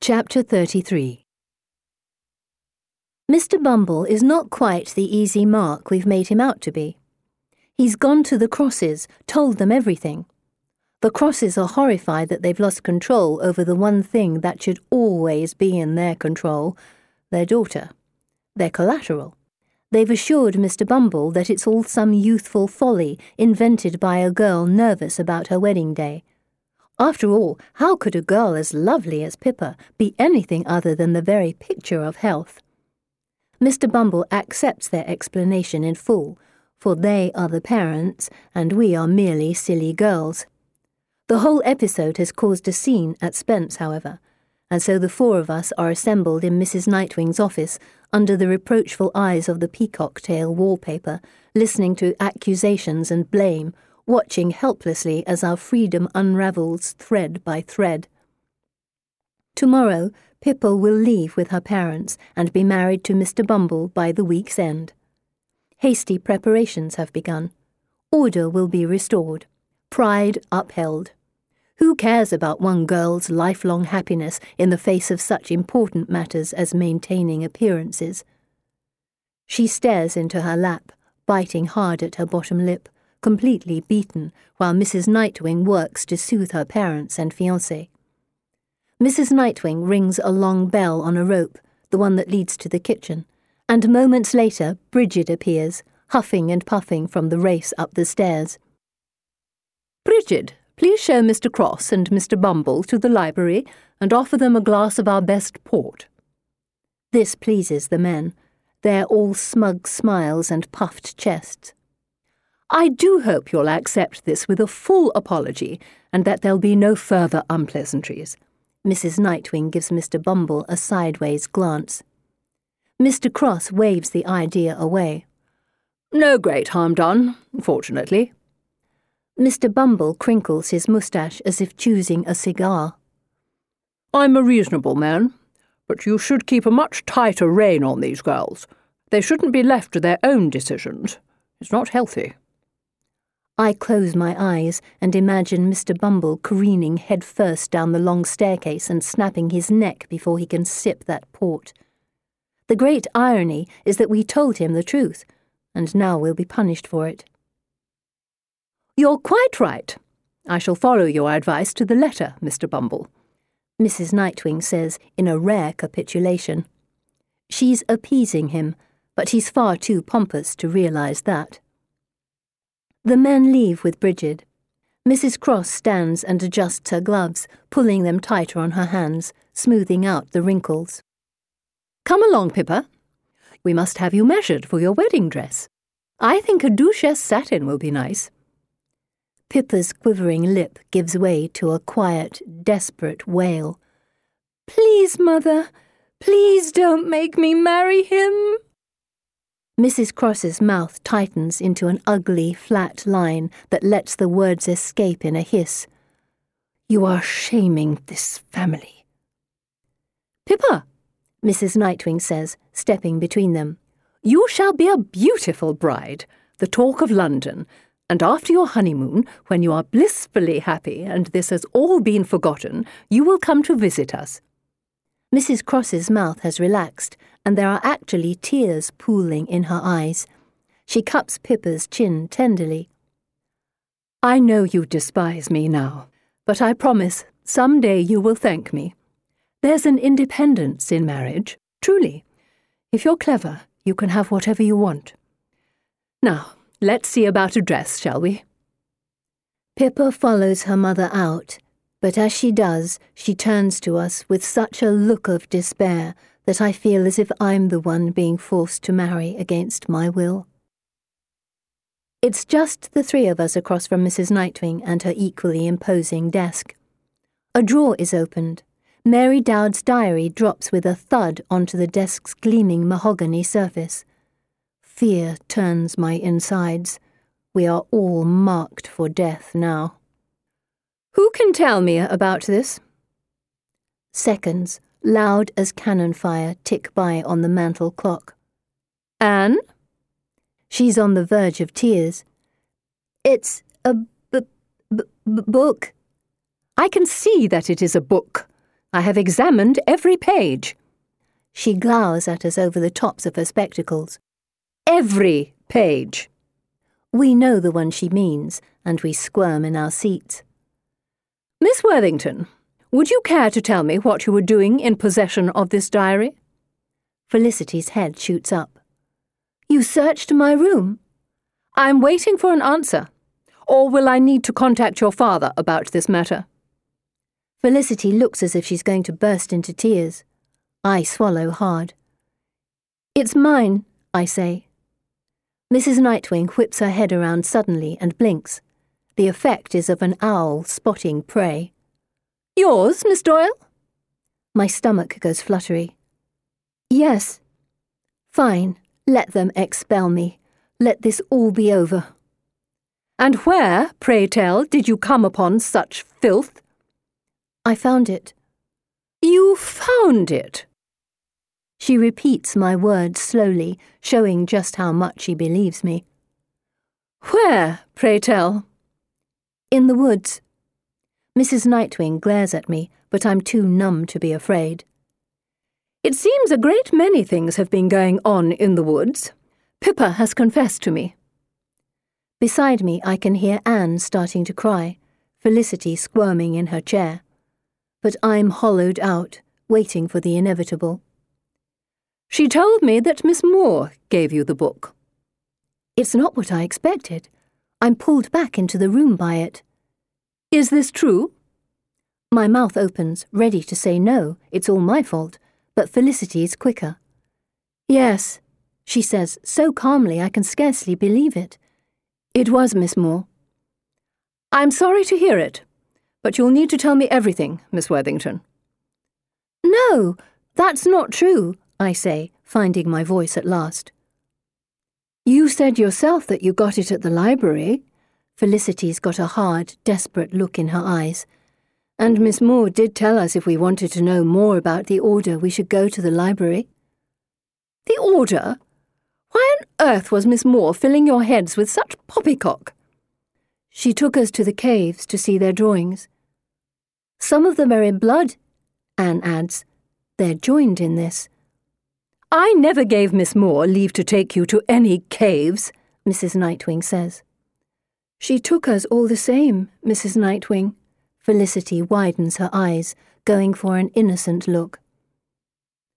Chapter 33. Mr. Bumble is not quite the easy mark we've made him out to be. He's gone to the Crosses, told them everything. The Crosses are horrified that they've lost control over the one thing that should always be in their control, their daughter, their collateral. They've assured Mr. Bumble that it's all some youthful folly invented by a girl nervous about her wedding day. After all, how could a girl as lovely as Pippa be anything other than the very picture of health? Mr. Bumble accepts their explanation in full, for they are the parents and we are merely silly girls. The whole episode has caused a scene at Spence, however, and so the four of us are assembled in Mrs. Nightwing's office under the reproachful eyes of the peacock tail wallpaper, listening to accusations and blame, watching helplessly as our freedom unravels thread by thread. Tomorrow, Pippa will leave with her parents and be married to Mr. Bumble by the week's end. Hasty preparations have begun. Order will be restored. Pride upheld. Who cares about one girl's lifelong happiness in the face of such important matters as maintaining appearances? She stares into her lap, biting hard at her bottom lip, completely beaten, while Mrs. Nightwing works to soothe her parents and fiancé. Mrs. Nightwing rings a long bell on a rope, the one that leads to the kitchen, and moments later Bridget appears, huffing and puffing from the race up the stairs. "Bridget, please show Mr. Cross and Mr. Bumble to the library and offer them a glass of our best port." This pleases the men. They're all smug smiles and puffed chests. "I do hope you'll accept this with a full apology and that there'll be no further unpleasantries." Mrs. Nightwing gives Mr. Bumble a sideways glance. Mr. Cross waves the idea away. "No great harm done, fortunately." Mr. Bumble crinkles his moustache as if choosing a cigar. "I'm a reasonable man, but you should keep a much tighter rein on these girls. They shouldn't be left to their own decisions. It's not healthy." I close my eyes and imagine Mr. Bumble careening head-first down the long staircase and snapping his neck before he can sip that port. The great irony is that we told him the truth, and now we'll be punished for it. "You're quite right. I shall follow your advice to the letter, Mr. Bumble," Mrs. Nightwing says in a rare capitulation. She's appeasing him, but he's far too pompous to realize that. The men leave with Bridget. Mrs. Cross stands and adjusts her gloves, pulling them tighter on her hands, smoothing out the wrinkles. "Come along, Pippa. We must have you measured for your wedding dress. I think a duchesse satin will be nice." Pippa's quivering lip gives way to a quiet, desperate wail. "Please, Mother, please don't make me marry him." Mrs. Cross's mouth tightens into an ugly, flat line that lets the words escape in a hiss. "You are shaming this family." "Pippa," Mrs. Nightwing says, stepping between them, "you shall be a beautiful bride, the talk of London, and after your honeymoon, when you are blissfully happy and this has all been forgotten, you will come to visit us." Mrs. Cross's mouth has relaxed, and there are actually tears pooling in her eyes. She cups Pippa's chin tenderly. "I know you despise me now, but I promise some day you will thank me. There's an independence in marriage, truly. If you're clever, you can have whatever you want. Now, let's see about a dress, shall we?" Pippa follows her mother out, but as she does, she turns to us with such a look of despair that I feel as if I'm the one being forced to marry against my will. It's just the three of us across from Mrs. Nightwing and her equally imposing desk. A drawer is opened. Mary Dowd's diary drops with a thud onto the desk's gleaming mahogany surface. Fear turns my insides. We are all marked for death now. "Who can tell me about this?" Seconds, loud as cannon fire, tick by on the mantel clock. "Anne?" She's on the verge of tears. "It's a book." "I can see that it is a book. I have examined every page. She glowers at us over the tops of her spectacles. Every page. We know the one she means, and we squirm in our seats. Miss Worthington, would you care to tell me what you were doing in possession of this diary? Felicity's head shoots up. You searched my room? I'm waiting for an answer. Or will I need to contact your father about this matter? Felicity looks as if she's going to burst into tears. I swallow hard. It's mine, I say. Mrs. Nightwing whips her head around suddenly and blinks. The effect is of an owl spotting prey. Yours, Miss Doyle? My stomach goes fluttery. Yes. Fine, let them expel me. Let this all be over. And where, pray tell, did you come upon such filth? I found it. You found it? She repeats my words slowly, showing just how much she believes me. Where, pray tell? In the woods. Mrs. Nightwing glares at me, but I'm too numb to be afraid. It seems a great many things have been going on in the woods. Pippa has confessed to me. Beside me, I can hear Anne starting to cry, Felicity squirming in her chair. But I'm hollowed out, waiting for the inevitable. She told me that Miss Moore gave you the book. It's not what I expected. I'm pulled back into the room by it. Is this true? My mouth opens, ready to say no, it's all my fault, but Felicity is quicker. Yes, she says so calmly I can scarcely believe it. It was Miss Moore. I'm sorry to hear it, but you'll need to tell me everything, Miss Worthington. No, that's not true, I say, finding my voice at last. You said yourself that you got it at the library. Felicity's got a hard, desperate look in her eyes. And Miss Moore did tell us if we wanted to know more about the order, we should go to the library. The order? Why on earth was Miss Moore filling your heads with such poppycock? She took us to the caves to see their drawings. Some of them are in blood, Anne adds. They're joined in this. I never gave Miss Moore leave to take you to any caves, Mrs. Nightwing says. She took us all the same, Mrs. Nightwing. Felicity widens her eyes, going for an innocent look.